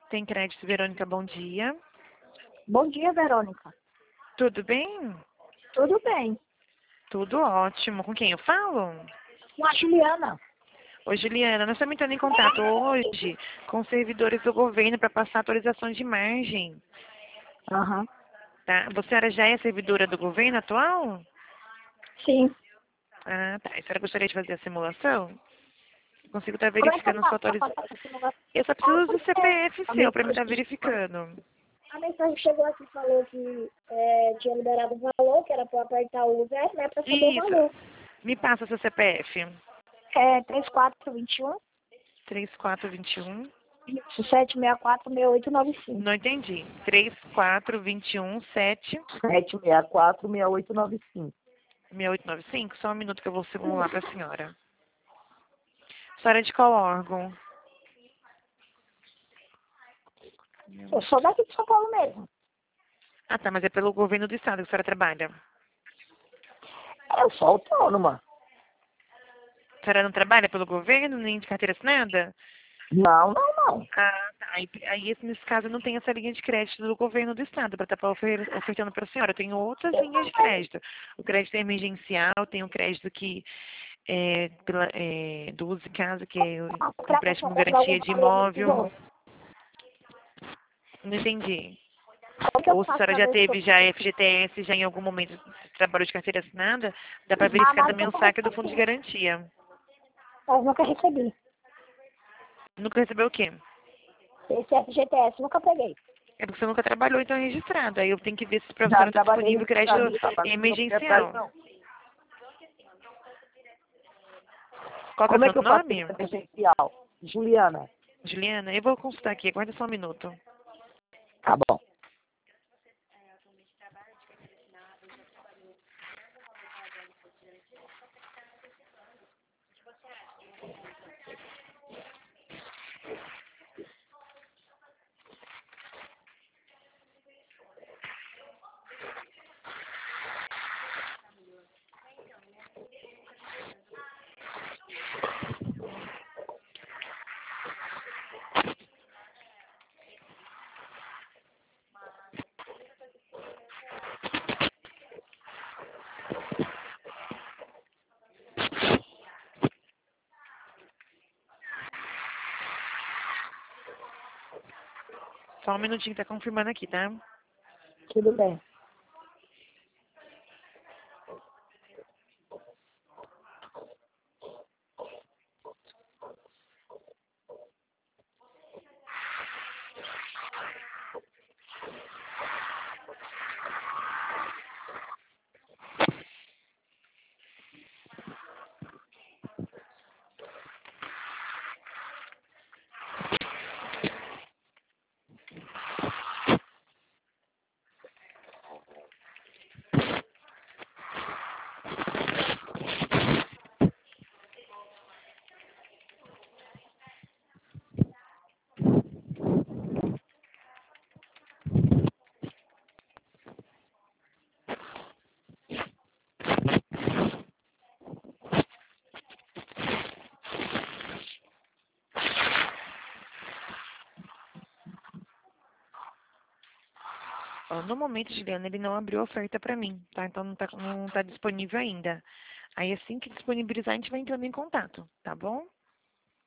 Tem crédito, Verônica, bom dia. Bom dia, Verônica. Tudo bem? Tudo bem? Tudo ótimo. Com quem eu falo? Com a Juliana. Oi, Juliana, nós estamos entrando em contato hoje com servidores do governo para passar atualizações de margem. Aham. Tá? Você era já é servidora do governo atual? Sim. Ah, tá. A senhora gostaria de fazer a simulação? Eu consigo estar Como é que eu verificando sua faço pra atualização. fazer essa simulação? Eu só preciso do CPF A seu para me estar mensagem, verificando. a mensagem chegou aqui e falou que tinha liberado o valor, que era para apertar o 0, né? Para saber o Isso. valor. Me passa seu CPF. É 3421 3421. 764-6895. Não entendi. 3421 7 764-6895. 6895. Só um minuto que eu vou simular para a senhora. Senhora é de qual órgão? Eu sou daqui de São Paulo mesmo. Ah, tá, mas é pelo governo do estado que a senhora trabalha. Eu sou autônoma. A senhora não trabalha pelo governo, nem de carteira assinada? Não, não, não. Ah, tá. Aí nesse caso, eu não tenho essa linha de crédito do governo do estado para estar ofertando para a senhora. Eu tenho outras linhas de crédito. O crédito emergencial, tem o crédito que do Uso Casa, que é o empréstimo garantia de imóvel. Não entendi. Como que eu Ou se a faço senhora pra já ver se eu... teve já FGTS, já em algum momento trabalhou de carteira assinada, dá para Ah, verificar mas também o saque do fundo de garantia. eu nunca recebi. Nunca recebeu o quê? Esse FGTS nunca peguei. É porque você nunca trabalhou, então é registrado. Aí eu tenho que ver se para a Já senhora está trabalhei disponível crédito registrado, mas não fui atrás, emergencial. não. Qual que é o Como é seu que eu faço nome? isso emergencial? Juliana. Juliana, eu vou consultar aqui. Aguarda só um minuto. Tá bom. Só um minutinho, tá confirmando aqui, tá? Tudo bem. Ó, no momento, Juliana, ele não abriu a oferta para mim, tá? Então não tá disponível ainda. Aí assim que disponibilizar, a gente vai entrando em contato, tá bom?